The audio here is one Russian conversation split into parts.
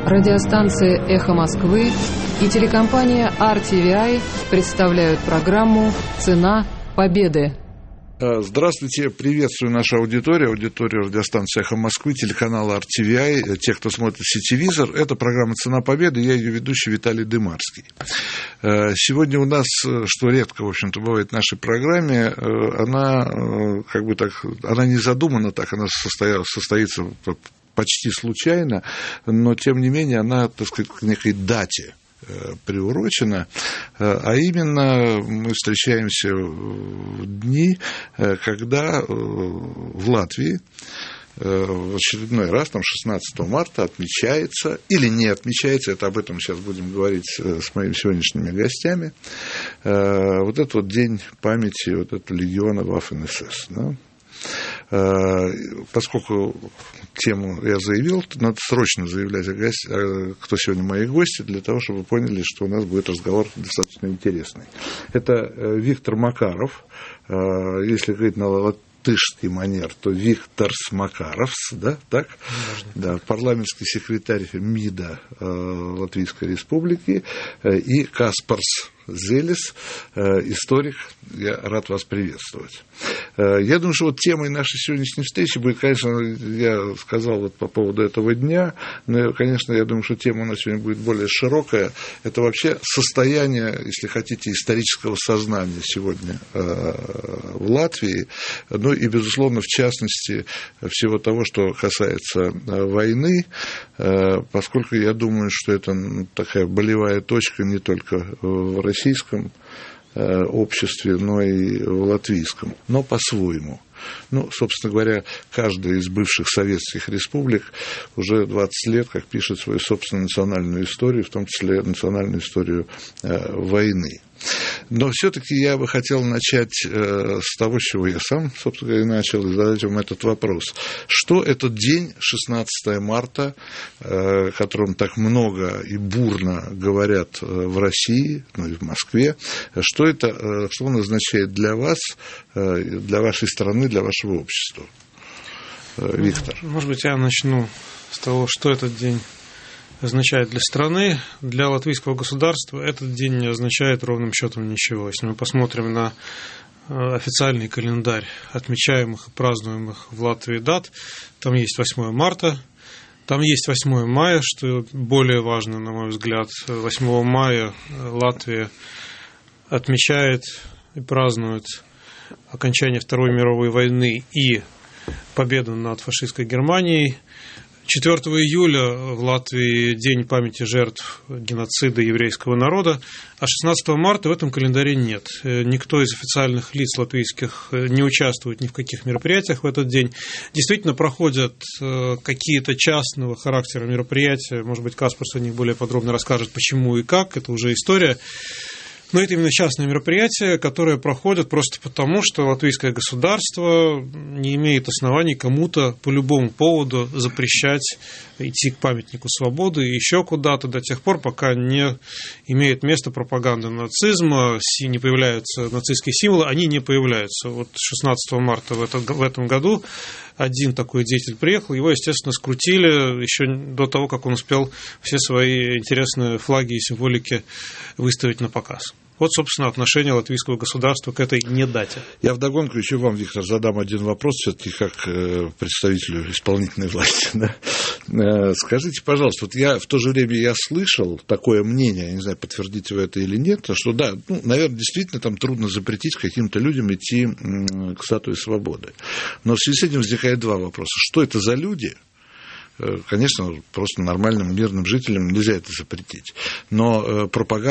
Радиостанция «Эхо Москвы» и телекомпания RTVI представляют программу «Цена победы». Здравствуйте, приветствую нашу аудиторию радиостанции «Эхо Москвы», телеканала RTVI, тех, кто смотрит сетевизор. Это программа «Цена победы», я ее ведущий Виталий Дымарский. Сегодня у нас, что редко, в общем-то, бывает в нашей программе, она не задумана так, она состоится почти случайно, но, тем не менее, она, так сказать, к некой дате приурочена, а именно мы встречаемся в дни, когда в Латвии в очередной раз, 16 марта, отмечается, или не отмечается, это об этом сейчас будем говорить с моими сегодняшними гостями, вот этот вот день памяти вот этого легиона Waffen-СС, да? Поскольку тему я заявил, надо срочно заявлять кто сегодня мои гости, для того, чтобы вы поняли, что у нас будет разговор достаточно интересный. Это Виктор Макаров, если говорить на латышский манер, то Викторс Макаровс, да, так? Да, парламентский секретарь МИДа Латвийской Республики, и Каспарс Зелес, историк. Я рад вас приветствовать. Я думаю, что вот темой нашей сегодняшней встречи будет, конечно, я сказал вот по поводу этого дня, но, конечно, я думаю, что тема у нас сегодня будет более широкая. Это вообще состояние, если хотите, исторического сознания сегодня в Латвии, ну и, безусловно, в частности, всего того, что касается войны, поскольку я думаю, что это такая болевая точка не только в российском обществе, но и в латвийском, но по-своему. Ну, собственно говоря, каждая из бывших советских республик уже 20 лет как пишет свою собственную национальную историю, в том числе национальную историю войны. Но все-таки я бы хотел начать с того, с чего я сам, собственно говоря, начал, и задать вам этот вопрос. Что этот день, 16 марта, о котором так много и бурно говорят в России, ну и в Москве, что он означает для вас, для вашей страны, для вашего общества? Виктор. Может быть, я начну с того, что этот день означает для страны. Для латвийского государства этот день не означает ровным счетом ничего. Если мы посмотрим на официальный календарь отмечаемых и празднуемых в Латвии дат, там есть 8 марта, там есть 8 мая, что более важно, на мой взгляд. 8 мая Латвия отмечает и празднует окончание Второй мировой войны и победу над фашистской Германией. 4 июля в Латвии день памяти жертв геноцида еврейского народа, а 16 марта в этом календаре нет. Никто из официальных лиц латвийских не участвует ни в каких мероприятиях в этот день. Действительно проходят какие-то частного характера мероприятия, может быть, Каспарс о них более подробно расскажет, почему и как, это уже история. Но это именно частные мероприятия, которые проходят просто потому, что латвийское государство не имеет оснований кому-то по любому поводу запрещать идти к памятнику свободы и еще куда-то до тех пор, пока не имеет места пропаганда нацизма, не появляются нацистские символы, они не появляются. Вот 16 марта в этом году один такой деятель приехал, его, естественно, скрутили еще до того, как он успел все свои интересные флаги и символики выставить на показ. Вот, собственно, отношение латвийского государства к этой недате. Я вдогонку еще вам, Виктор, задам один вопрос, все-таки как представителю исполнительной власти. Да? Скажите, пожалуйста, вот в то же время я слышал такое мнение, я не знаю, подтвердите вы это или нет, что да, наверное, действительно там трудно запретить каким-то людям идти к статуе свободы. Но в связи с этим возникает два вопроса. Что это за люди? Конечно, просто нормальным мирным жителям нельзя это запретить. Но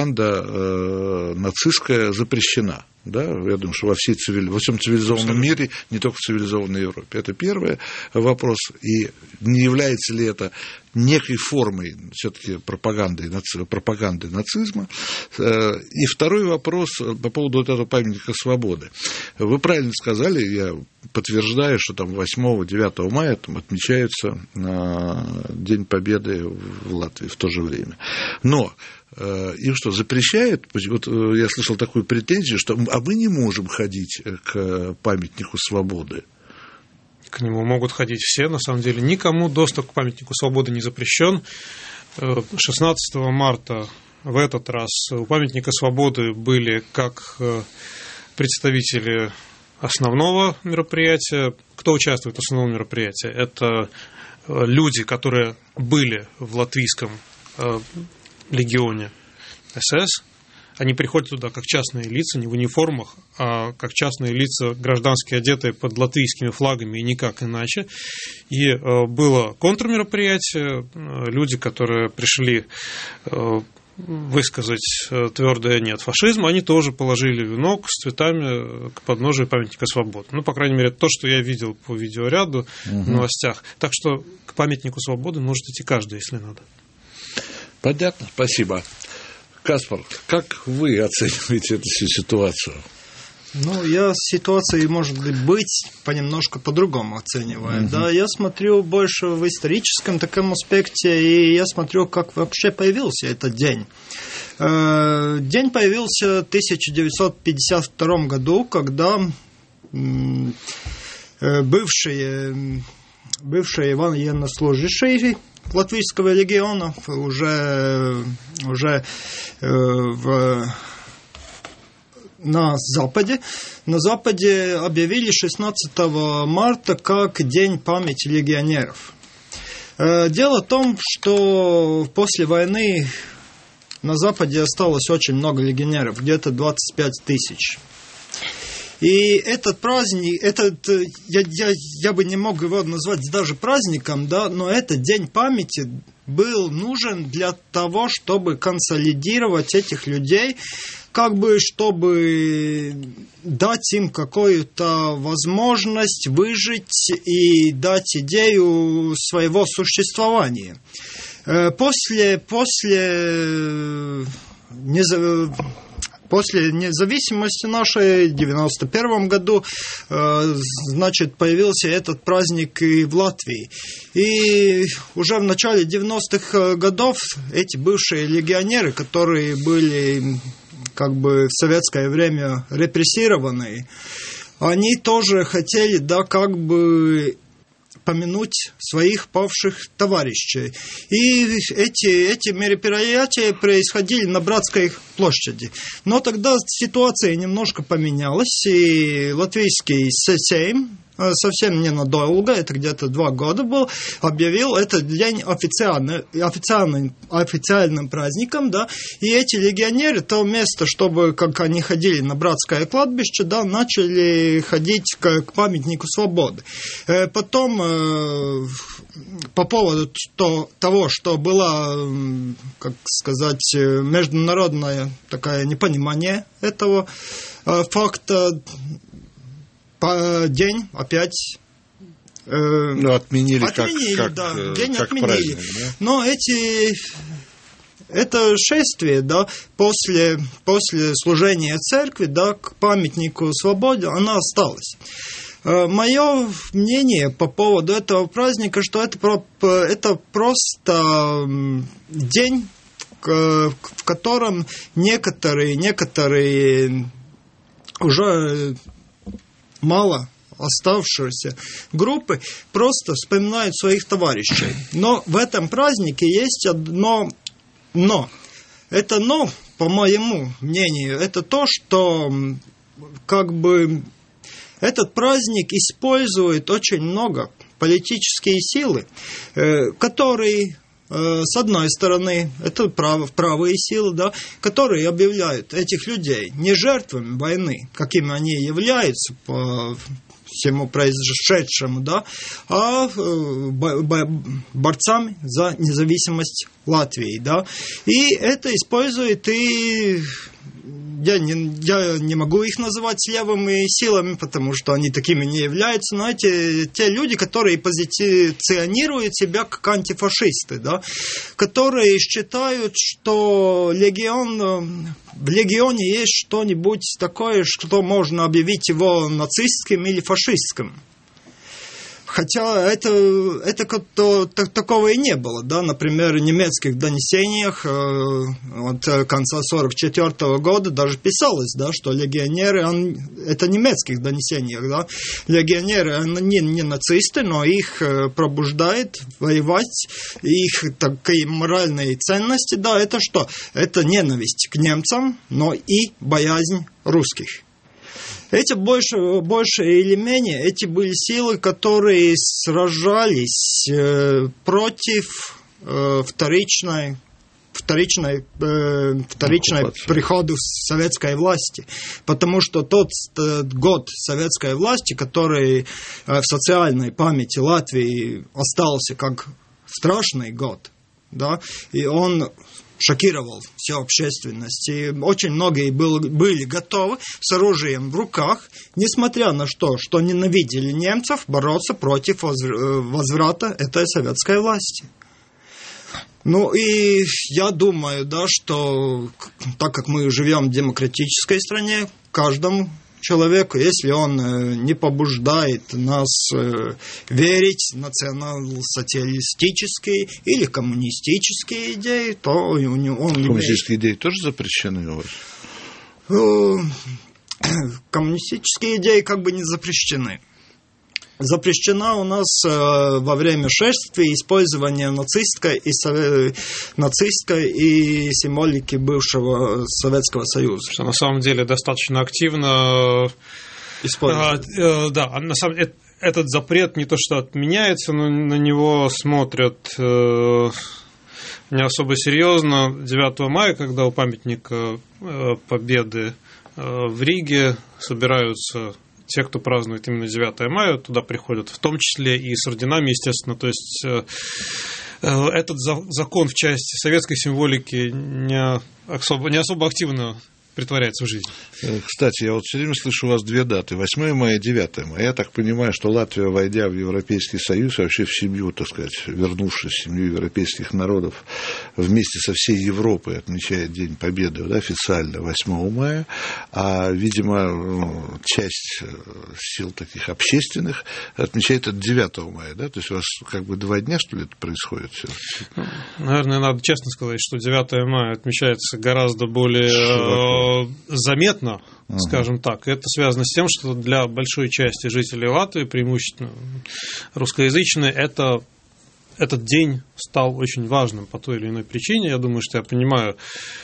пропаганда нацистская запрещена. Да, я думаю, что во всем цивилизованном мире, не только в цивилизованной Европе. Это первый вопрос. И не является ли это некой формой все-таки пропаганды нацизма? И второй вопрос по поводу вот этого памятника свободы. Вы правильно сказали, я подтверждаю, что там 8-9 мая там отмечается День Победы в Латвии в то же время. Но им что, запрещают? Вот я слышал такую претензию, что мы не можем ходить к памятнику свободы. К нему могут ходить все, на самом деле. Никому доступ к памятнику свободы не запрещен. 16 марта в этот раз у памятника свободы были как представители основного мероприятия. Кто участвует в основном мероприятии? Это люди, которые были в латвийском легионе СС. Они приходят туда как частные лица, не в униформах, а как частные лица, граждански одетые под латвийскими флагами и никак иначе. И было контрмероприятие. Люди, которые пришли высказать твердое «нет» фашизму, они тоже положили венок с цветами к подножию памятника свободы. Ну, по крайней мере, то, что я видел по видеоряду в новостях. Так что к памятнику свободы может идти каждый, если надо. Понятно, спасибо. Каспар, как вы оцениваете эту ситуацию? Ну, я ситуацию, может быть, понемножку по-другому оцениваю. Да, я смотрю больше в историческом таком аспекте, и я смотрю, как вообще появился этот день. День появился в 1952 году, когда бывшие военнослужащие Латвийского легиона уже на Западе объявили 16 марта как День памяти легионеров. Дело в том, что после войны на Западе осталось очень много легионеров, где-то 25 тысяч. И этот праздник, я бы не мог его назвать даже праздником, да, но этот День памяти был нужен для того, чтобы консолидировать этих людей, как бы, чтобы дать им какую-то возможность выжить и дать идею своего существования. После независимости нашей в 1991 году, значит, появился этот праздник и в Латвии. И уже в начале 90-х годов эти бывшие легионеры, которые были как бы в советское время репрессированные, они тоже хотели, да, как бы помянуть своих павших товарищей. И эти мероприятия происходили на Братской площади. Но тогда ситуация немножко поменялась, и латвийский Сейм совсем ненадолго, это где-то 2 года был, объявил этот день официальным праздником, да, и эти легионеры, то место, чтобы, как они ходили на Братское кладбище, да, начали ходить к памятнику свободы. Потом, по поводу того, что было, как сказать, международное такое непонимание этого факта, день опять отменили, да, день как отменили. Праздник, да? Но это шествие, да, после служения церкви, да, к памятнику свободы, оно осталось. Мое мнение по поводу этого праздника, что это просто день, в котором некоторые уже мало оставшиеся группы просто вспоминают своих товарищей. Но в этом празднике есть одно «но». Это «но», по моему мнению, это то, что как бы этот праздник использует очень много политические силы, которые, с одной стороны, это правые силы, да, которые объявляют этих людей не жертвами войны, какими они являются по всему произошедшему, да, а борцами за независимость Латвии, да. И это использует и я не могу их называть левыми силами, потому что они такими не являются, но те люди, которые позиционируют себя как антифашисты, да, которые считают, что в легионе есть что-нибудь такое, что можно объявить его нацистским или фашистским. Хотя такого и не было, да, например, в немецких донесениях от конца 1944 года даже писалось, да, что легионеры, это в немецких донесениях, да, легионеры, они не нацисты, но их пробуждает воевать, их такие моральные ценности, да, это что? Это ненависть к немцам, но и боязнь русских. Эти больше или менее, эти были силы, которые сражались против вторичной приходу советской власти. Потому что тот год советской власти, который в социальной памяти Латвии остался как страшный год, да, и он шокировал всю общественность. И очень многие были готовы с оружием в руках, несмотря на что ненавидели немцев, бороться против возврата этой советской власти. Ну и я думаю, да, что так как мы живем в демократической стране, каждому человеку, если он не побуждает нас верить в национал-социалистические или коммунистические идеи, то он коммунистические идеи тоже запрещены у вас? Коммунистические идеи как бы не запрещены. Запрещено у нас во время шествий использование нацистской и символики бывшего Советского Союза. Что на самом деле достаточно активно используется. Да, на самом деле этот запрет не то что отменяется, но на него смотрят не особо серьезно. 9 мая, когда у памятника Победы в Риге собираются те, кто празднует именно 9 мая, туда приходят, в том числе и с орденами, естественно. То есть этот закон в части советской символики не особо активно притворяется в жизнь. Кстати, я вот все время слышу у вас две даты, 8 мая и 9 мая. Я так понимаю, что Латвия, войдя в Европейский Союз, вообще в семью, так сказать, вернувшись в семью европейских народов, вместе со всей Европой отмечает День Победы, да, официально 8 мая, а, видимо, часть сил таких общественных отмечает это 9 мая, да, то есть у вас как бы 2 дня, что ли, это происходит все? Наверное, надо честно сказать, что 9 мая отмечается гораздо более заметно, скажем так. Это связано с тем, что для большой части жителей Латвии, преимущественно русскоязычные, этот день стал очень важным по той или иной причине. Я думаю, что я понимаю,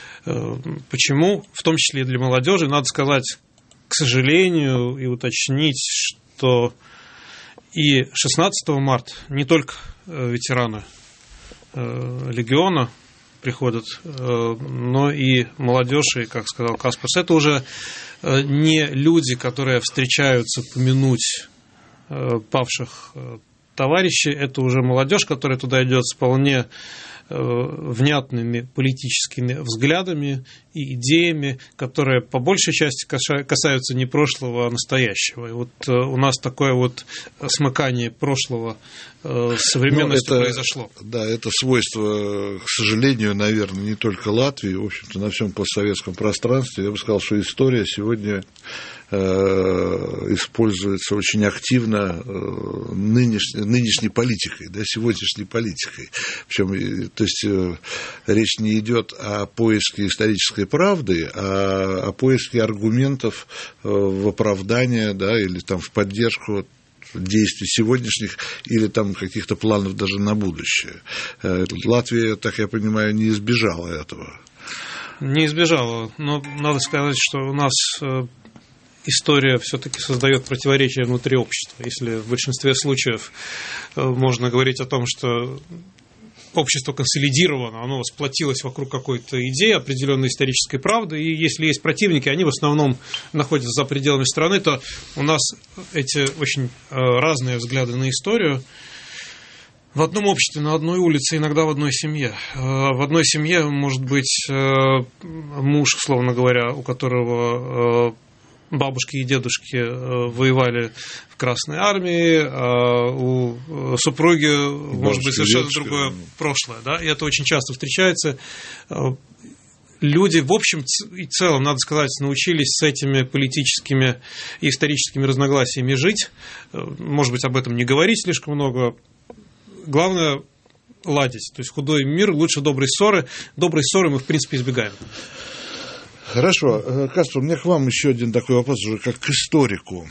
почему, в том числе и для молодежи. Надо сказать, к сожалению, и уточнить, что и 16 марта не только ветераны легиона приходят, но и молодежь, и, как сказал Каспарс, это уже не люди, которые встречаются помянуть павших товарищей, это уже молодежь, которая туда идет с вполне внятными политическими взглядами и идеями, которые по большей части касаются не прошлого, а настоящего. И вот у нас такое вот смыкание прошлого с современностью произошло. Да, это свойство, к сожалению, наверное, не только Латвии, в общем-то, на всем постсоветском пространстве. Я бы сказал, что история сегодня используется очень активно нынешней политикой, да, сегодняшней политикой. Причем, то есть речь не идет о поиске исторической правды, а о поиске аргументов в оправдание, да, или там в поддержку действий сегодняшних или там каких-то планов даже на будущее. Латвия, так я понимаю, не избежала этого. Не избежала, но надо сказать, что у нас история все-таки создает противоречия внутри общества. Если в большинстве случаев можно говорить о том, что общество консолидировано, оно сплотилось вокруг какой-то идеи, определенной исторической правды, и если есть противники, они в основном находятся за пределами страны, то у нас эти очень разные взгляды на историю. В одном обществе, на одной улице, иногда в одной семье. В одной семье может быть муж, условно говоря, у которого бабушки и дедушки воевали в Красной Армии, а у супруги может быть совершенно другое прошлое. Да? И это очень часто встречается. люди в общем и целом, надо сказать, научились с этими политическими и историческими разногласиями жить. Может быть, об этом не говорить слишком много. Главное – ладить. То есть худой мир лучше доброй ссоры. Доброй ссоры мы, в принципе, избегаем. Хорошо. Каспар, у меня к вам еще один такой вопрос, уже как к историку.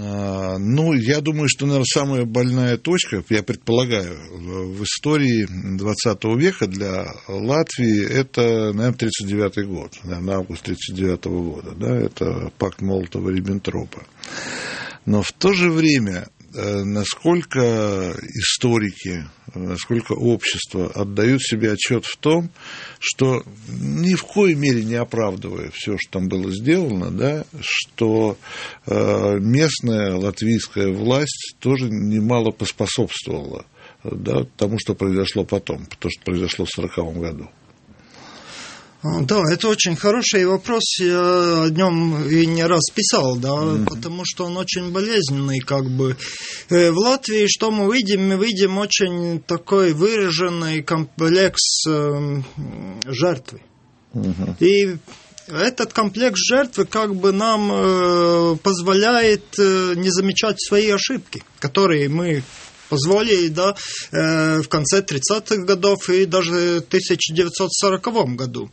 Я думаю, что, наверное, самая больная точка, я предполагаю, в истории 20 века для Латвии, это, наверное, 1939 год, наверное, август 1939 года, да, это пакт Молотова-Риббентропа. Но в то же время, насколько историки, насколько общество отдают себе отчет в том, что ни в коей мере не оправдывая все, что там было сделано, да, что местная латвийская власть тоже немало поспособствовала, да, тому, что произошло потом, то, что произошло в 1940 году. Да, это очень хороший вопрос, я о нем и не раз писал, да, потому что он очень болезненный, как бы. В Латвии что мы видим? Мы видим очень такой выраженный комплекс жертвы. И этот комплекс жертвы как бы нам позволяет не замечать свои ошибки, которые мы позволили, да, в конце 30-х годов и даже в 1940 году.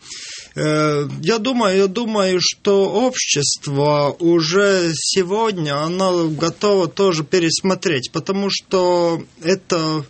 Я думаю, что общество уже сегодня, оно готово тоже пересмотреть, потому что это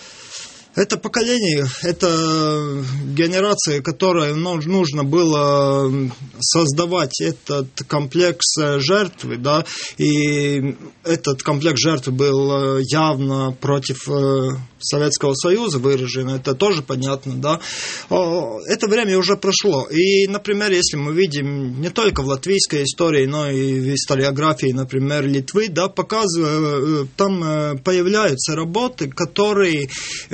поколение, это генерация, которой нужно было создавать этот комплекс жертвы, да, и этот комплекс жертвы был явно против Советского Союза выражен, это тоже понятно, да. Это время уже прошло. И, например, если мы видим не только в латвийской истории, но и в историографии, например, Литвы, да, там появляются работы, которые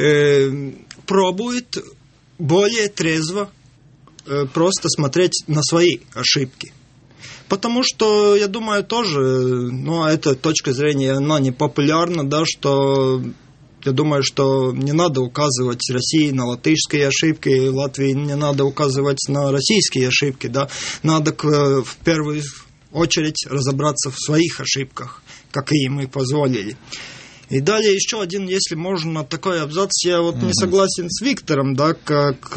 пробуют более трезво просто смотреть на свои ошибки. Потому что, я думаю, тоже, эта точка зрения, она не популярна, да, что я думаю, что не надо указывать России на латышские ошибки, Латвии не надо указывать на российские ошибки, да, надо в первую очередь разобраться в своих ошибках, какие мы позволили. И далее еще один, если можно, такой абзац. Я вот не согласен с Виктором, да, как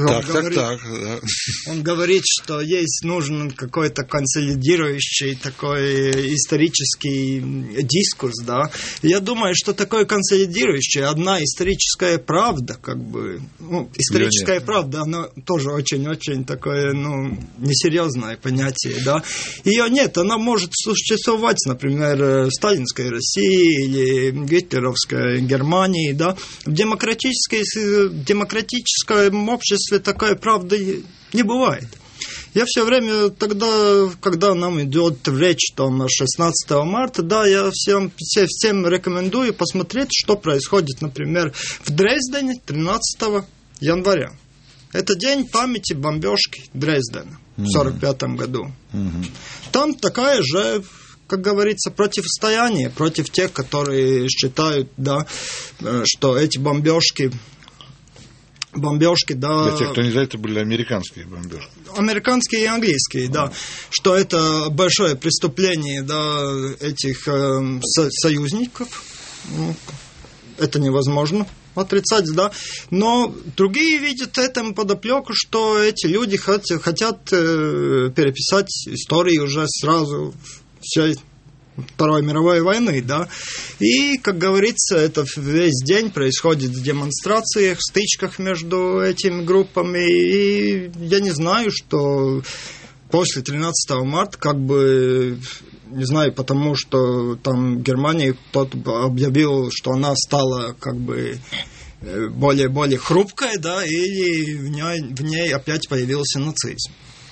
он говорит, что нужен какой-то консолидирующий такой исторический дискурс, да. Я думаю, что такое консолидирующий, одна историческая правда, как бы, историческая правда, она тоже очень-очень такое, несерьезное понятие, да. Ее нет, она может существовать, например, в сталинской России или Гитлеровской Германии, да. В демократическом обществе такой правды не бывает. Я все время тогда, когда нам идет речь там 16 марта, да, я всем рекомендую посмотреть, что происходит, например, в Дрездене 13 января. Это день памяти бомбежки Дрездена в 1945 году. Там такая же, как говорится, противостояние против тех, которые считают, да, что эти бомбежки, да... Для тех, кто не знает, это были американские бомбежки. Американские и английские, да. Что это большое преступление, да, этих союзников. Это невозможно отрицать, да. Но другие видят этому подоплеку, что эти люди хотят переписать историю уже сразу всей Второй мировой войны, да. И, как говорится, это весь день происходит в демонстрациях, в стычках между этими группами. И я не знаю, что после 13 марта, как бы, не знаю, потому что там Германия кто-то объявил, что она стала, как бы, более хрупкой, да, и в ней опять появился нацизм.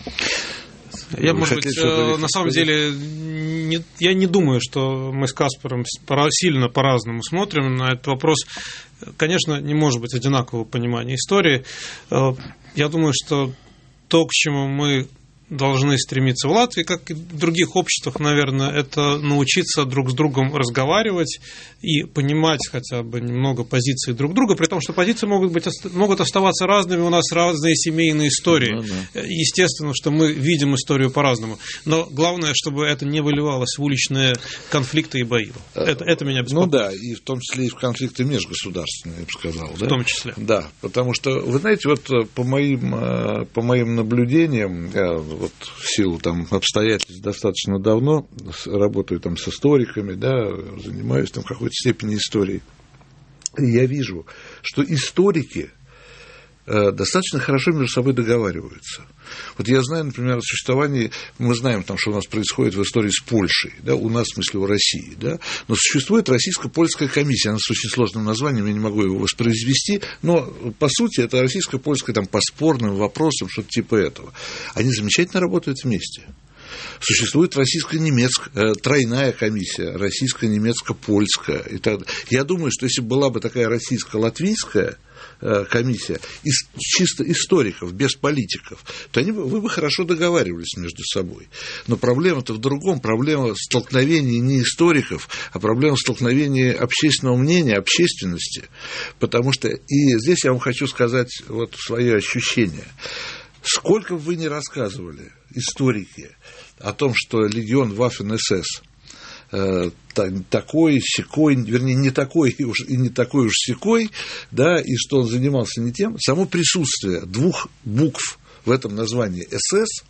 Я, может быть, на самом деле, я не думаю, что мы с Каспаром сильно по-разному смотрим на этот вопрос. Конечно, не может быть одинакового понимания истории. Я думаю, что то, к чему мы должны стремиться в Латвии, как и в других обществах, наверное, это научиться друг с другом разговаривать и понимать хотя бы немного позиции друг друга, при том, что позиции могут оставаться разными, у нас разные семейные истории. Естественно, что мы видим историю по-разному, но главное, чтобы это не выливалось в уличные конфликты и бои. Это меня беспокоит. Ну да, и в том числе и в конфликты межгосударственные, я бы сказал. Да? В том числе. Да, потому что, вы знаете, вот по моим наблюдениям, я вот в силу там обстоятельств достаточно давно работаю там с историками, да, занимаюсь там в какой-то степени историей, и я вижу, что историки достаточно хорошо между собой договариваются. Вот я знаю, например, о существовании, мы знаем, там, что у нас происходит в истории с Польшей, да, у нас, в смысле, у России, да, но существует российско-польская комиссия, она с очень сложным названием, я не могу его воспроизвести, но, по сути, это российско-польская там, по спорным вопросам, что-то типа этого. Они замечательно работают вместе. Существует российско-немецкая, тройная комиссия, российско-немецко-польская и так далее. Я думаю, что если была бы такая российско-латвийская комиссия из чисто историков, без политиков, то вы бы хорошо договаривались между собой. Но проблема-то в другом. Проблема столкновения не историков, а проблема столкновения общественного мнения, общественности. Потому что, и здесь я вам хочу сказать вот свое ощущение. Сколько бы вы ни рассказывали, историки, о том, что легион Waffen-СС такой, сякой, вернее, не такой уж и не такой уж сякой, да, и что он занимался не тем, само присутствие двух букв в этом названии СС,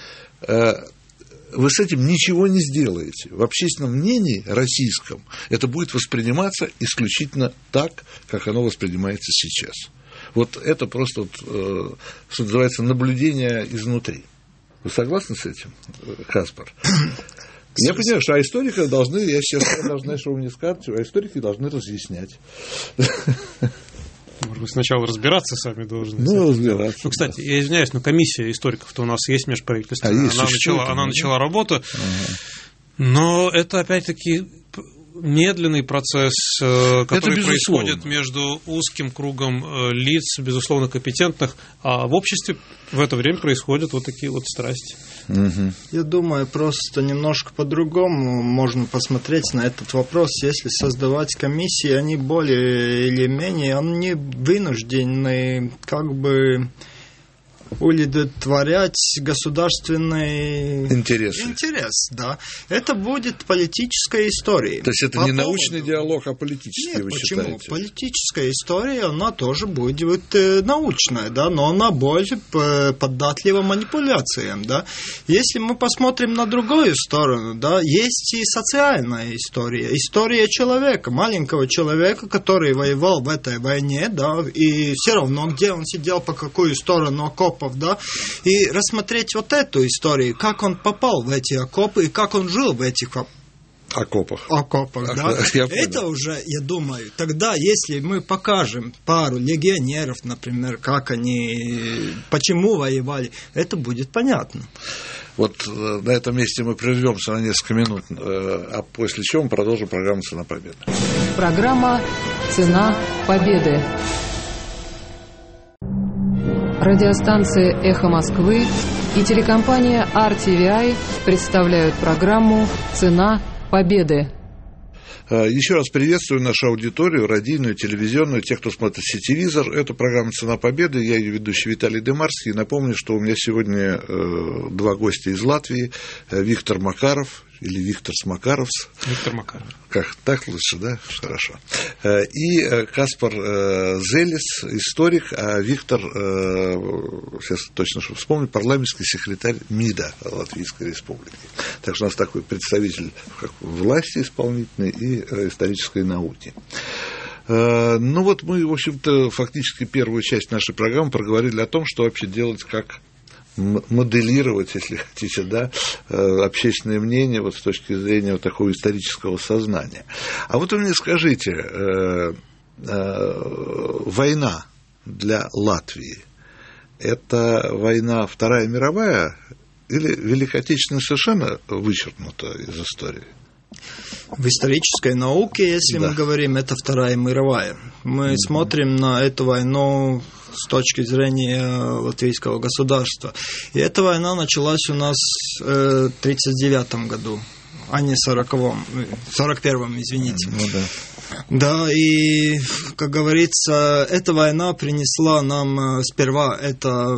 вы с этим ничего не сделаете. В общественном мнении российском это будет восприниматься исключительно так, как оно воспринимается сейчас. Вот это просто, вот, что называется, наблюдение изнутри. Вы согласны с этим, Каспар? Я понимаю, что историки должны, я сейчас должен, что вы мне скажете, историки должны разъяснять. Может быть, сначала разбираться сами должны. Ну, разбираться. Ну, кстати, я извиняюсь, но комиссия историков-то у нас есть межправительственная. Она начала работу, но это опять-таки медленный процесс, который происходит между узким кругом лиц, безусловно, компетентных, а в обществе в это время происходят вот такие вот страсти. Я думаю, просто немножко по-другому можно посмотреть на этот вопрос. Если создавать комиссии, они более или менее, они вынуждены как бы удовлетворять государственный интерес, да. Это будет политическая история. То есть это не научный диалог, а политический, нет, вы почему? считаете? Политическая история, она тоже будет научная, да, но она больше поддатлива манипуляциям, да. Если мы посмотрим на другую сторону, да, есть и социальная история, история человека, маленького человека, который воевал в этой войне, да, и все равно, где он сидел, по какую сторону окопа, да, и рассмотреть вот эту историю, как он попал в эти окопы и как он жил в этих окопах, да. Это уже, я думаю, тогда, если мы покажем пару легионеров, например, как они, почему воевали, это будет понятно. Вот на этом месте мы прервемся на несколько минут, а после чего мы продолжим программу «Цена победы». Программа «Цена победы». Радиостанция «Эхо Москвы» и телекомпания RTVI представляют программу «Цена победы». Еще раз приветствую нашу аудиторию, радийную, телевизионную, тех, кто смотрит сетевизор. Это программа «Цена победы». Я ее ведущий Виталий Демарский. Напомню, что у меня сегодня два гостя из Латвии. Виктор Макаров, или Виктор Смакаровс. Виктор Макаров. Как, так лучше, да? Хорошо. И Каспар Зелес, историк, а Виктор, сейчас точно что вспомню, парламентский секретарь МИДа Латвийской Республики. Так что у нас такой представитель власти исполнительной и исторической науки. Ну вот мы, в общем-то, фактически первую часть нашей программы проговорили о том, что вообще делать, как моделировать, если хотите, да, общественное мнение вот с точки зрения вот такого исторического сознания. А вот вы мне скажите, война для Латвии – это война Вторая мировая или Великая Отечественная совершенно вычеркнута из истории? В исторической науке, если мы говорим, это Вторая мировая. Мы смотрим на эту войну с точки зрения латвийского государства. И эта война началась у нас в 1939 году, а не в 1941, извините. Ну, да. Да, и, как говорится, эта война принесла нам сперва это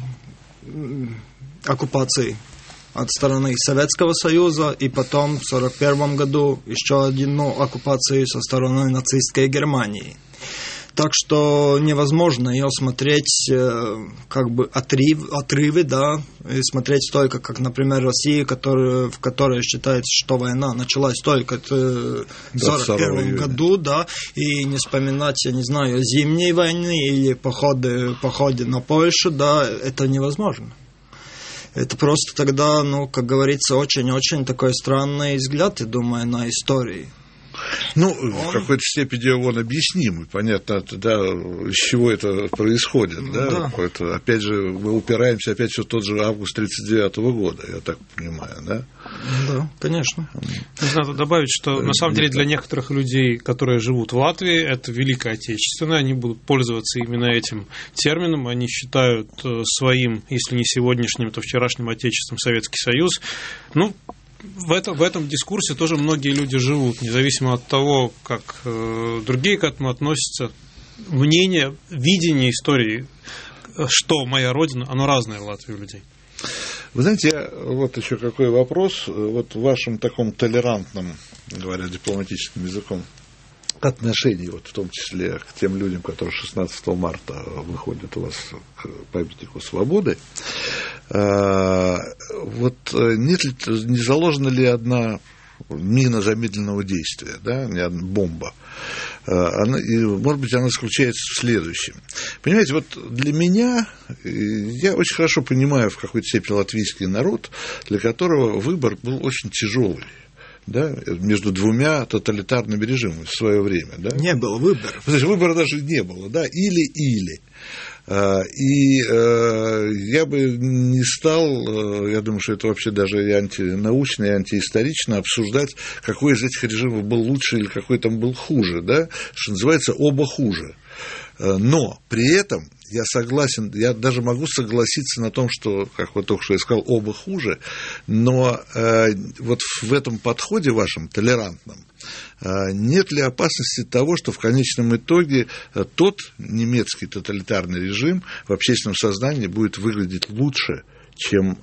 оккупации от стороны Советского Союза, и потом в 1941 году еще одну оккупацию со стороны нацистской Германии. Так что невозможно ее смотреть как бы отрывы, да, и смотреть только, как, например, Россия, в которой считается, что война началась только в 1941 году, да, и не вспоминать, я не знаю, зимней войны или походы на Польшу, да, это невозможно. Это просто тогда, ну, как говорится, очень-очень такой странный взгляд, я думаю, на историю. Ну, в какой-то степени он объясним, понятно, да, с чего это происходит, да? Да. Это, опять же, мы упираемся опять в тот же август 1939 года, я так понимаю, да? Да, конечно. Надо добавить, что на самом деле для некоторых людей, которые живут в Латвии, это Великая Отечественная, они будут пользоваться именно этим термином, они считают своим, если не сегодняшним, то вчерашним Отечеством Советский Союз. Ну, в этом дискурсе тоже многие люди живут, независимо от того, как другие к этому относятся. Мнение, видение истории, что моя родина, оно разное в Латвии у людей. Вы знаете, вот еще какой вопрос, вот в вашем таком толерантном, говоря дипломатическим языком, отношении, вот в том числе к тем людям, которые 16 марта выходят у вас к памятнику свободы, вот не заложена ли одна мина замедленного действия, да, не одна бомба? И, может быть, она заключается в следующем. Понимаете, вот для меня, я очень хорошо понимаю в какой-то степени латвийский народ, для которого выбор был очень тяжелый. Да, между двумя тоталитарными режимами в свое время. Да? Не было выбора. Значит, выбора даже не было, да, или-или. И я бы не стал, я думаю, что это вообще даже и антинаучно, и антиисторично обсуждать, какой из этих режимов был лучше или какой там был хуже, да, что называется, оба хуже. Но при этом я согласен, я даже могу согласиться на том, что, как вот только что я сказал, оба хуже, но вот в этом подходе вашем толерантном нет ли опасности того, что в конечном итоге тот немецкий тоталитарный режим в общественном сознании будет выглядеть лучше, чем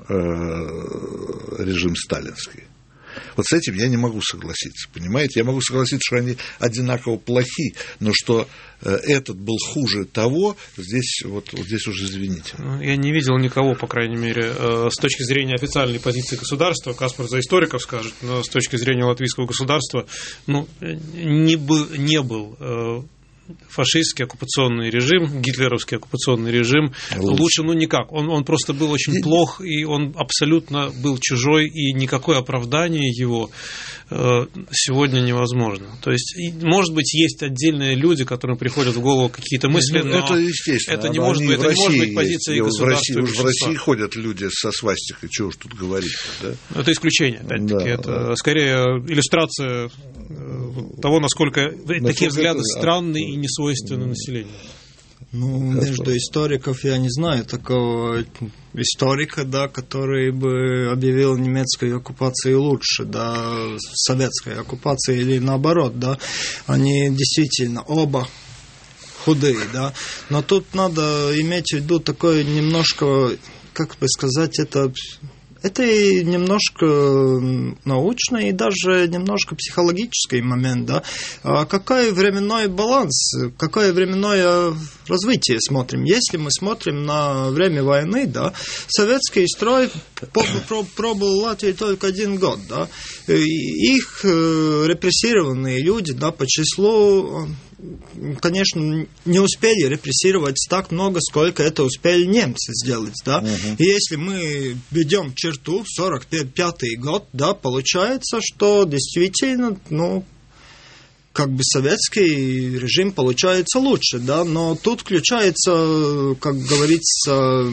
режим сталинский? Вот с этим я не могу согласиться, понимаете? Я могу согласиться, что они одинаково плохи, но что этот был хуже того, здесь уже извините. Я не видел никого, по крайней мере, с точки зрения официальной позиции государства, Каспар за историков скажет, но с точки зрения латвийского государства, ну, не был фашистский оккупационный режим, гитлеровский оккупационный режим лучше, ну, никак. Он просто был очень плох, и он абсолютно был чужой, и никакое оправдание его сегодня невозможно. То есть, может быть, есть отдельные люди, которым приходят в голову какие-то мысли, но это естественно. Это не может быть позиция государства. В России ходят люди со свастикой, чего уж тут говорить, да? Это исключение, опять-таки. Да. Это скорее иллюстрация того, насколько такие взгляды странные и несвойственны населению. Ну, между историков я не знаю такого историка, да, который бы объявил немецкой оккупации лучше, да, советской оккупации или наоборот, да. Они действительно оба худые, да. Но тут надо иметь в виду такое немножко, как бы сказать, это и немножко научный, и даже немножко психологический момент, да. Какой временной баланс, какое временное развитие смотрим? Если мы смотрим на время войны, да, советский строй пробыл в Латвии только 1 год, да. Их репрессированные люди, да, по числу, конечно, не успели репрессировать так много, сколько это успели немцы сделать, да. И если мы ведем черту в 1945 год, да, получается, что действительно, ну, как бы советский режим получается лучше, да, но тут включается, как говорится,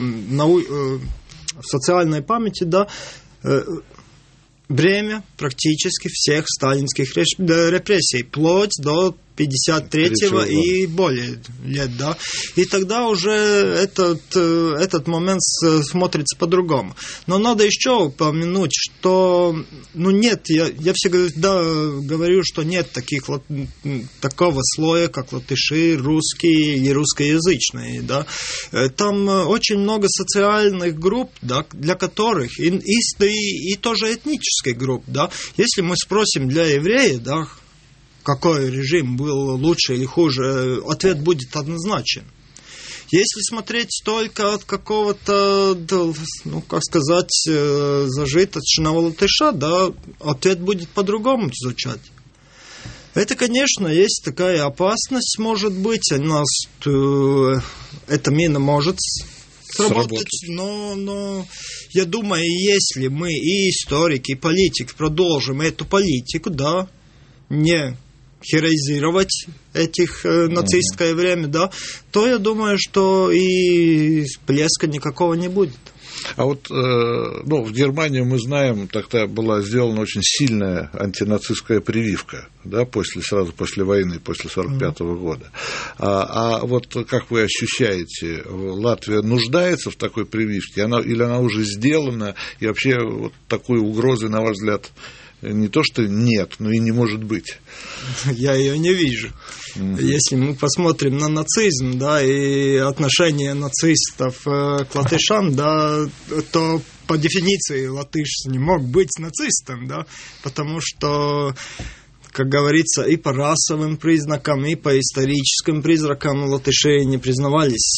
в социальной памяти, да, бремя практически всех сталинских репрессий, вплоть до 53-го и более лет, да. И тогда уже этот момент смотрится по-другому. Но надо еще упомянуть, что, нет, я всегда говорю, что нет такого слоя, как латыши, русские и русскоязычные, да. Там очень много социальных групп, да, для которых, и тоже этнических групп, да. Если мы спросим для еврея, да, какой режим был лучше или хуже, ответ будет однозначен. Если смотреть только от какого-то, зажиточного латыша, да, ответ будет по-другому звучать. Это, конечно, есть такая опасность, может быть, эта мина может сработать, но я думаю, если мы и историки, и политики продолжим эту политику, да, не хероизировать нацистское время, да, то я думаю, что и всплеска никакого не будет. А вот в Германии, мы знаем, тогда была сделана очень сильная антинацистская прививка, да, сразу после войны, после 1945 года. А вот как вы ощущаете, Латвия нуждается в такой прививке, или она уже сделана, и вообще вот такой угрозы, на ваш взгляд, не то что нет, но и не может быть? Я ее не вижу. Если мы посмотрим на нацизм, да, и отношение нацистов к латышам, да, то по дефиниции латыш не мог быть нацистом, да, потому что, как говорится, и по расовым признакам, и по историческим признакам латыши не признавались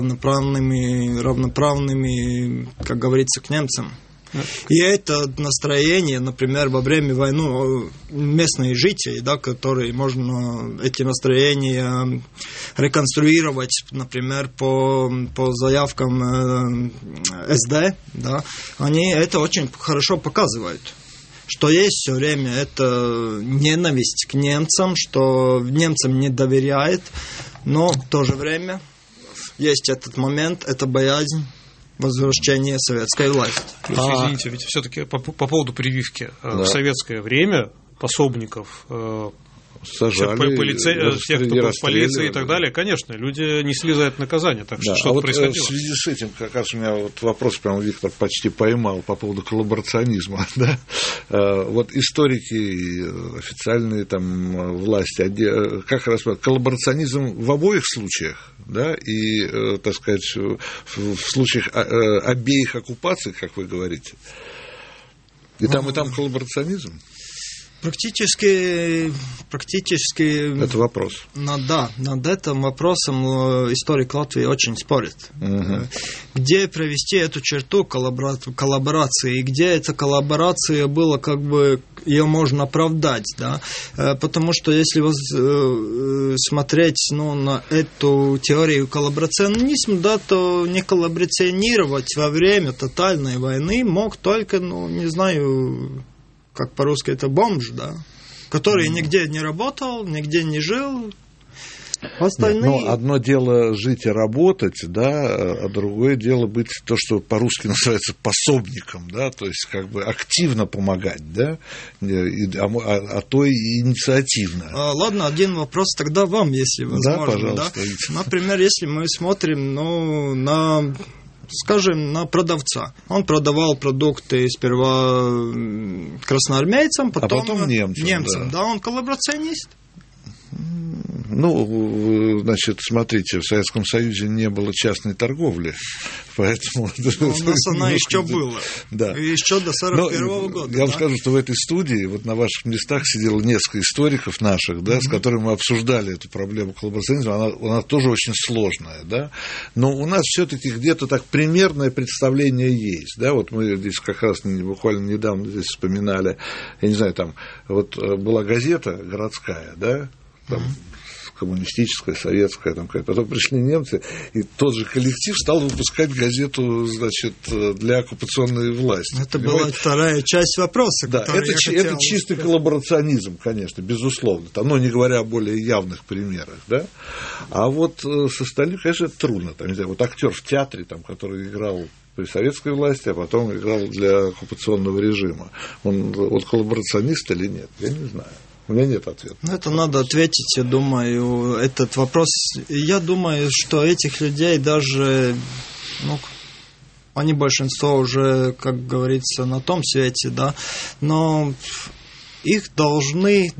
равноправными, как говорится, к немцам. И это настроение, например, во время войны местные жители, да, которые можно эти настроения реконструировать, например, по заявкам СД, да, они это очень хорошо показывают. Что есть все время это ненависть к немцам, что немцам не доверяет, но в то же время есть этот момент, это боязнь возвращения советской власти. Извините, ведь все-таки по поводу прививки. В советское время пособников, сажали, тех, кто был в полиции и так далее, конечно, люди несли за это наказание. Так что что-то происходило. В связи с этим, как раз у меня вопрос, прямо Виктор почти поймал по поводу коллаборационизма. Да? Вот историки и официальные там власти, как раз коллаборационизм в обоих случаях, да, и, так сказать, в случаях обеих оккупаций, как вы говорите, и там коллаборационизм? Практически... Это вопрос. Над этим вопросом историк Латвии очень спорит. Угу. Где провести эту черту коллаборации, и где эта коллаборация была, как бы, ее можно оправдать, да? Потому что если смотреть на эту теорию коллаборационизма, да, то не коллаборационировать во время тотальной войны мог только, не знаю, как по-русски это бомж, да, который нигде не работал, нигде не жил. Остальные... Но одно дело жить и работать, да, а другое дело быть то, что по-русски называется пособником, да, то есть как бы активно помогать, да, а то и инициативно. Ладно, один вопрос тогда вам, если возможно. Да, пожалуйста. Да? Например, если мы смотрим на продавца. Он продавал продукты сперва красноармейцам, потом немцам. Да, он коллаборационист. Значит, смотрите, в Советском Союзе не было частной торговли, поэтому... У нас она еще была. Да. Еще до 1941 года. Я вам скажу, что в этой студии, вот на ваших местах сидело несколько историков наших, да, с которыми мы обсуждали эту проблему коллаборационизма, она тоже очень сложная, да, но у нас все-таки где-то так примерное представление есть, да, вот мы здесь как раз буквально недавно здесь вспоминали, я не знаю, там, вот была газета городская, да, там, коммунистическая, советская, там, потом пришли немцы, и тот же коллектив стал выпускать газету, значит, для оккупационной власти. Это была вторая часть вопроса. Да, это чистый коллаборационизм, конечно, безусловно, но не говоря о более явных примерах, да. А вот с остальным, конечно, это трудно. Там, не знаю, вот актер в театре, там, который играл при советской власти, а потом играл для оккупационного режима. Он коллаборационист или нет? Я не знаю. У меня нет ответа. Это надо ответить, я думаю, этот вопрос. Я думаю, что этих людей даже, они большинство уже, как говорится, на том свете, да, но их должны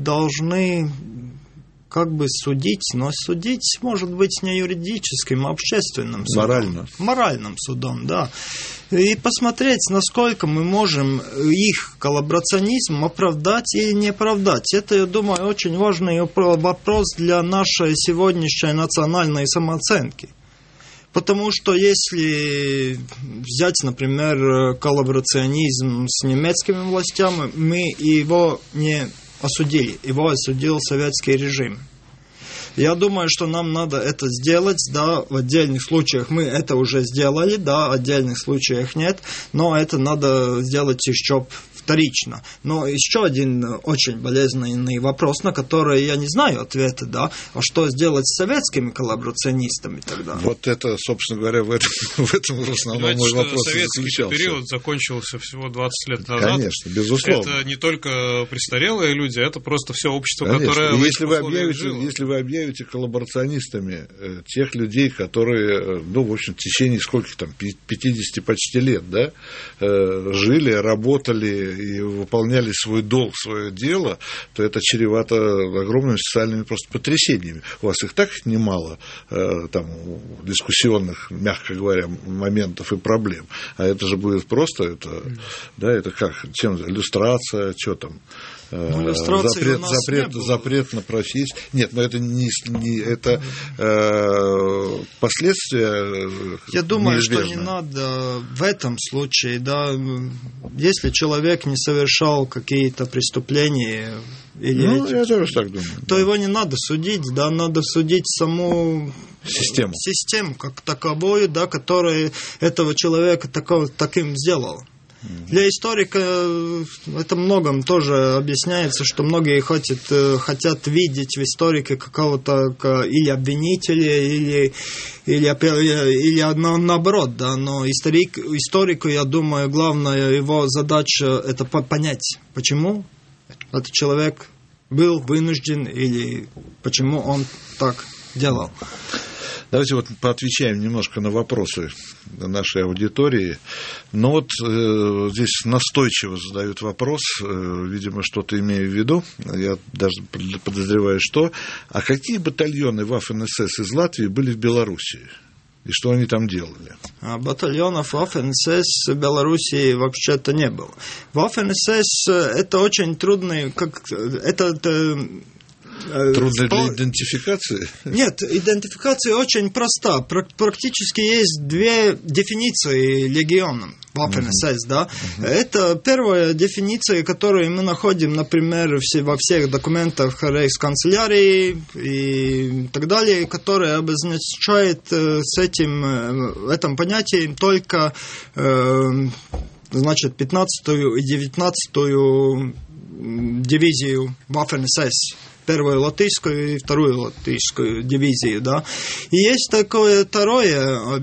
как бы судить, но судить, может быть, не юридическим, а общественным судом. Моральным судом, да. И посмотреть, насколько мы можем их коллаборационизм оправдать или не оправдать. Это, я думаю, очень важный вопрос для нашей сегодняшней национальной самооценки. Потому что если взять, например, коллаборационизм с немецкими властями, мы его не осудили, его осудил советский режим. Я думаю, что нам надо это сделать, да, в отдельных случаях мы это уже сделали, да, в отдельных случаях нет, но это надо сделать еще вторично. Но еще один очень болезненный вопрос, на который я не знаю ответа, да, а что сделать с советскими коллаборационистами тогда? Вот это, собственно говоря, в этом в основном мой вопрос и заключался. Советский период закончился всего 20 лет назад. Конечно, безусловно. Это не только престарелые люди, это просто все общество, конечно. которое в этих условиях жило. Если вы объявите коллаборационистами тех людей, которые, в общем, в течение скольких там, 50 почти лет, да, жили, работали и выполняли свой долг, свое дело, то это чревато огромными социальными просто потрясениями. У вас их так немало, там, дискуссионных, мягко говоря, моментов и проблем. А это же будет просто, это как, чем, иллюстрация, что там? Запрет на профессию. Нет, но это не это последствия. Я думаю, что не надо в этом случае, да, если человек не совершал какие-то преступления или я тоже так думаю, то его не надо судить, да, надо судить саму систему как таковую, да, которая этого человека таким сделала. Для историка это многом тоже объясняется, что многие хотят видеть в историке какого-то или обвинителя, или наоборот, да, но историку, я думаю, главная его задача это понять, почему этот человек был вынужден или почему он так делал. Давайте вот поотвечаем немножко на вопросы нашей аудитории. Но вот здесь настойчиво задают вопрос, видимо, что-то имея в виду, я даже подозреваю, что. А какие батальоны Waffen-СС из Латвии были в Белоруссии? И что они там делали? Батальонов Waffen-СС в Белоруссии вообще-то не было. Waffen-СС это очень трудный, трудно для идентификации? Нет, идентификация очень проста. Практически есть две дефиниции легиона Waffen-СС, да. Это первая дефиниция, которую мы находим, например, во всех документах рейхсканцелярии и так далее, которая обозначает этим понятием только 15-ю и 19-ю дивизию Waffen-СС. Первую латышскую и вторую латышскую дивизию, да. И есть такое второе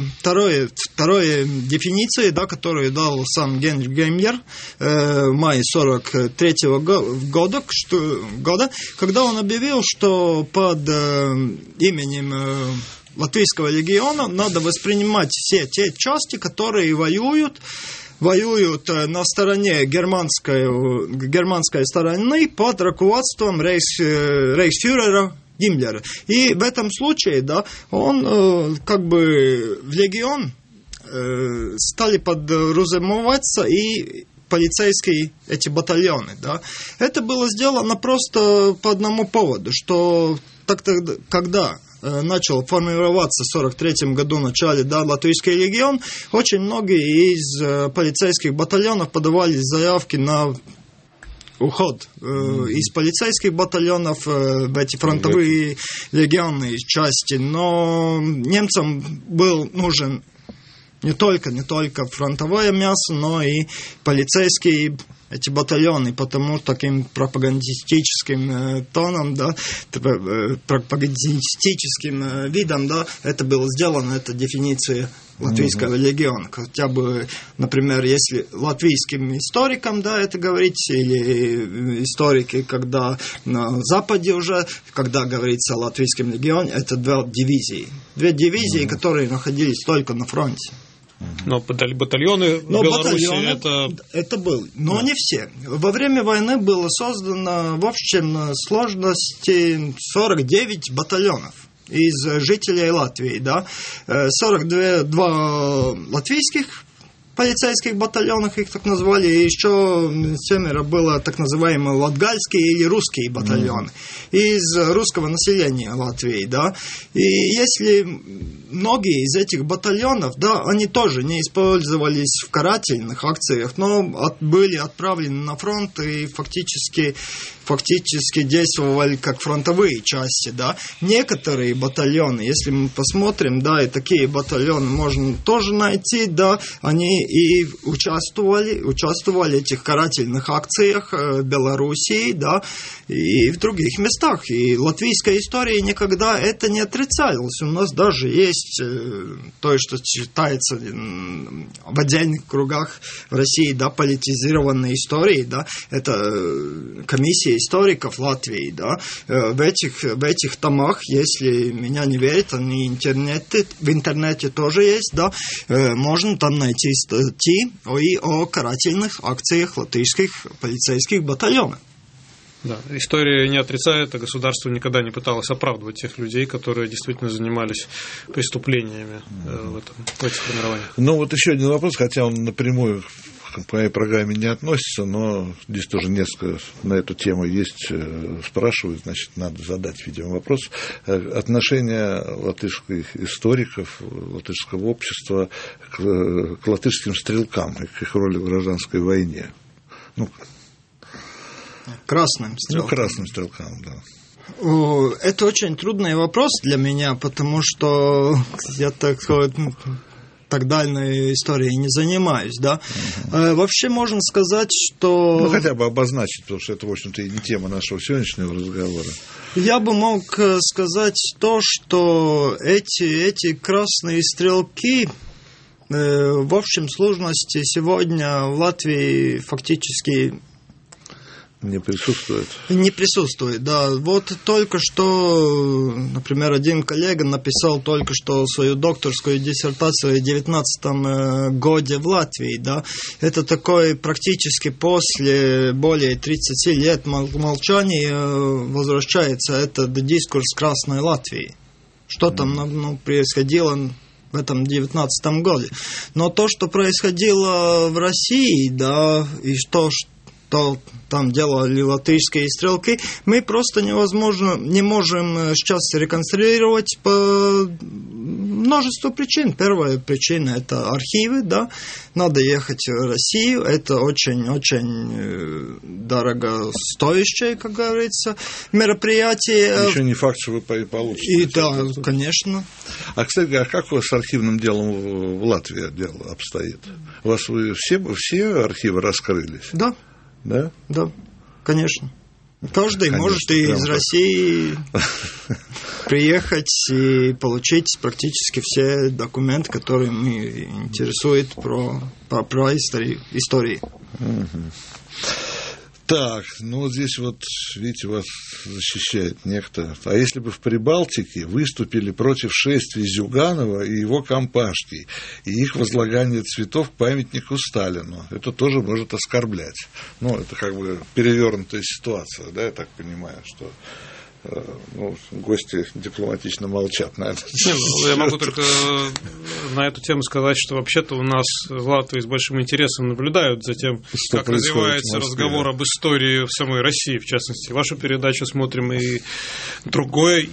дефиниция, да, которую дал сам Генрих Геймлер в мае 1943 года, когда он объявил, что под именем Латвийского легиона надо воспринимать все те части, которые воюют на стороне германской стороны под руководством рейхсфюрера Гиммлера. И в этом случае, да, он в легион стали подразумеваться и полицейские эти батальоны, да. Это было сделано просто по одному поводу, что когда начал формироваться в 1943 году в начале, да, Латвийский легион, очень многие из полицейских батальонов подавали заявки на уход из полицейских батальонов в эти фронтовые легионные части. Но немцам был нужен не только фронтовое мясо, но и полицейские эти батальоны, потому таким пропагандистическим тоном, да, пропагандистическим видом, да, это было сделано, это дефиниция латвийского легиона. Хотя бы, например, если латвийским историкам, да, это говорить, или историки, когда на Западе уже, когда говорится о латвийском легионе, это две дивизии. Две дивизии, которые находились только на фронте. Но батальоны в Беларуси это было, но не все. Во время войны было создано в общем сложности 49 батальонов из жителей Латвии, да, 42 латвийских полицейских батальонов, их так назвали, и еще 7 было так называемые латгальские или русские батальоны из русского населения Латвии, да, и если многие из этих батальонов, да, они тоже не использовались в карательных акциях, но были отправлены на фронт и фактически действовали как фронтовые части, да. Некоторые батальоны, если мы посмотрим, да, и такие батальоны можно тоже найти, да, они и участвовали в этих карательных акциях в Белоруссии, да, и в других местах. И латвийская история никогда это не отрицалась. У нас даже есть то, что считается в отдельных кругах в России, да, политизированной историей, да, это комиссия историков Латвии, да, в этих томах, если меня не верят, они в интернете тоже есть, да, можно там найти статьи о карательных акциях латвийских полицейских батальонов. Да, история не отрицает, а государство никогда не пыталось оправдывать тех людей, которые действительно занимались преступлениями в этих формированиях. Ну, вот еще один вопрос, хотя он напрямую к моей программе не относится, но здесь тоже несколько на эту тему есть, спрашивают, значит, надо задать, видимо, вопрос. Отношение латышских историков, латышского общества к латышским стрелкам и к их роли в гражданской войне. Красным стрелкам. Красным стрелкам, да. Это очень трудный вопрос для меня, потому что я так дальней историей не занимаюсь, да. Вообще можно сказать, что... хотя бы обозначить, потому что это, в общем-то, и не тема нашего сегодняшнего разговора. Я бы мог сказать то, что эти красные стрелки в общем сложности сегодня в Латвии фактически... Не присутствует. Не присутствует, да. Вот только что, например, один коллега написал только что свою докторскую диссертацию в 19 году в Латвии, да. Это такой практически после более 30 лет молчания возвращается этот дискурс Красной Латвии. Что там происходило в этом 19 году. Но то, что происходило в России, да, и что там делали латышские стрелки, мы просто не можем сейчас реконструировать по множеству причин. Первая причина – это архивы, да, надо ехать в Россию, это очень-очень дорогостоящее, как говорится, мероприятие. Еще не факт, что вы получите. И да, конечно. А, кстати, как у вас с архивным делом в Латвии дело обстоит? У вас все архивы раскрылись? Да. Да? Да, конечно. Каждый может из России приехать и получить практически все документы, которые меня интересуют про истории. Так, вот здесь видите, вас защищает некто. А если бы в Прибалтике выступили против шествий Зюганова и его компашки, и их возлагание цветов к памятнику Сталину, это тоже может оскорблять. Это как бы перевернутая ситуация, да, я так понимаю, что... гости дипломатично молчат на это. Я могу только на эту тему сказать, что вообще-то у нас в Латвии с большим интересом наблюдают за тем, как развивается разговор об истории в самой России, в частности. Вашу передачу смотрим и другое, и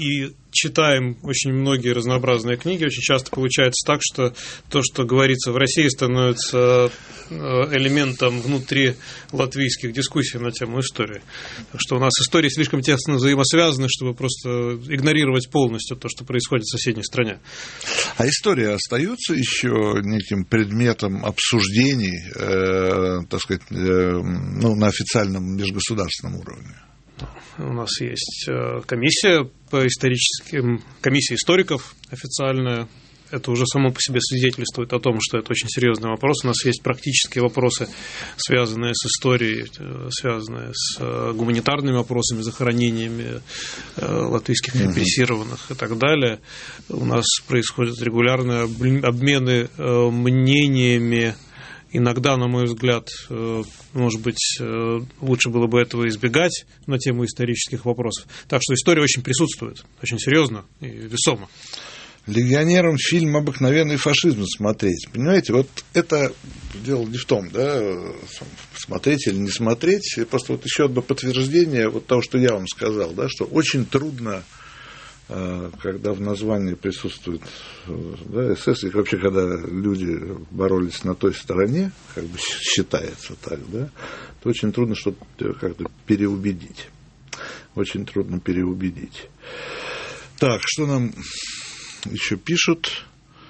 читаем очень многие разнообразные книги, очень часто получается так, что то, что говорится в России, становится элементом внутри латвийских дискуссий на тему истории. Так что у нас истории слишком тесно взаимосвязаны, чтобы просто игнорировать полностью то, что происходит в соседней стране. А история остается еще неким предметом обсуждений, так сказать, на официальном межгосударственном уровне? У нас есть комиссия по историческим, комиссия историков официальная. Это уже само по себе свидетельствует о том, что это очень серьезный вопрос. У нас есть практические вопросы, связанные с историей, связанные с гуманитарными вопросами, захоронениями латвийских репрессированных и так далее. У нас происходят регулярные обмены мнениями. Иногда, на мой взгляд, может быть, лучше было бы этого избегать на тему исторических вопросов. Так что история очень присутствует, очень серьезно и весомо. Легионерам фильм «Обыкновенный фашизм» смотреть. Понимаете, вот это дело не в том, да, смотреть или не смотреть. Просто вот еще одно подтверждение вот того, что я вам сказал, да, что очень трудно, когда в названии присутствует, да, СС, и вообще, когда люди боролись на той стороне, как бы считается так, да, то очень трудно что-то как-то переубедить. Очень трудно переубедить. Так, что нам еще пишут?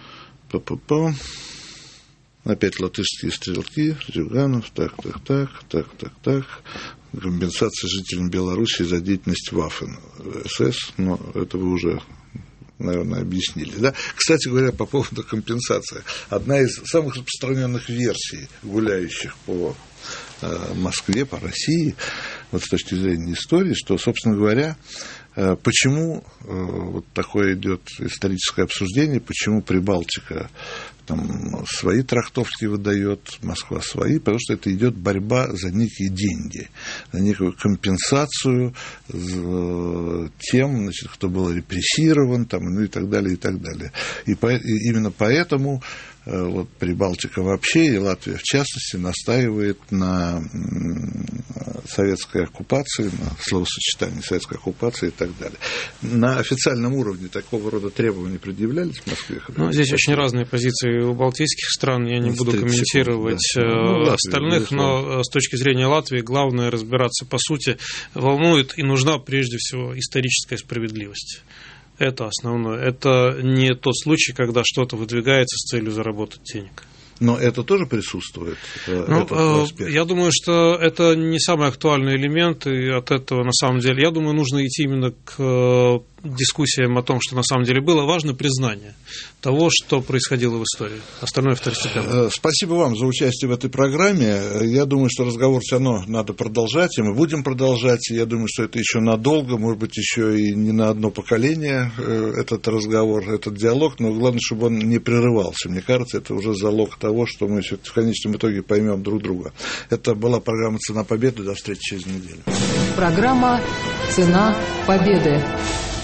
Опять латышские стрелки, Зюганов, так. Компенсация жителям Белоруссии за деятельность Waffen-СС, но это вы уже, наверное, объяснили. Да? Кстати говоря, по поводу компенсации. Одна из самых распространенных версий, гуляющих по Москве, по России, вот с точки зрения истории, что, собственно говоря, почему вот такое идет историческое обсуждение, почему Прибалтика там свои трактовки выдает, Москва свои, потому что это идет борьба за некие деньги, за некую компенсацию тем, значит, кто был репрессирован, там, ну и так далее, и так далее. И именно поэтому вот Прибалтика вообще, и Латвия в частности, настаивает на советской оккупации, на словосочетании советской оккупации и так далее. На официальном уровне такого рода требования предъявлялись в Москве? Ну, здесь очень разные позиции у балтийских стран, я не буду комментировать остальных, но с точки зрения Латвии главное разбираться по сути. Волнует и нужна прежде всего историческая справедливость. Это основное. Это не тот случай, когда что-то выдвигается с целью заработать денег. Но это тоже присутствует? Я думаю, что это не самый актуальный элемент, и от этого, на самом деле, я думаю, нужно идти именно к дискуссиям о том, что на самом деле было. Важно признание того, что происходило в истории. Остальное второстепенно. Спасибо вам за участие в этой программе. Я думаю, что разговор все равно надо продолжать, и мы будем продолжать. Я думаю, что это еще надолго, может быть, еще и не на одно поколение этот разговор, этот диалог, но главное, чтобы он не прерывался. Мне кажется, это уже залог того, что мы в конечном итоге поймем друг друга. Это была программа «Цена победы». До встречи через неделю. Программа «Цена победы».